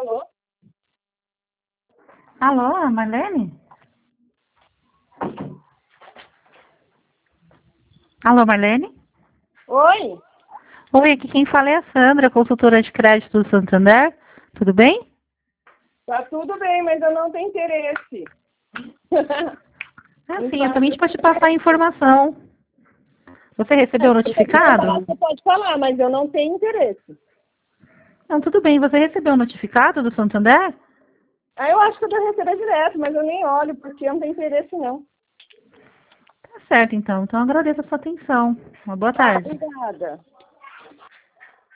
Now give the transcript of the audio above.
Alô? Alô, Marlene? Alô, Marlene? Oi? Oi, aqui quem fala é a Sandra, consultora de crédito do Santander. Tudo bem? Tá tudo bem, mas eu não tenho interesse. Sim, é somente para te passar a informação. Você recebeu o notificado? Você pode falar, mas eu não tenho interesse. Não, tudo bem. Você recebeu o notificado do Santander? Eu acho que eu devo receber direto, mas eu nem olho, porque eu não tenho interesse, não. Tá certo, então. Então, agradeço a sua atenção. Uma boa Tá, tarde. obrigada.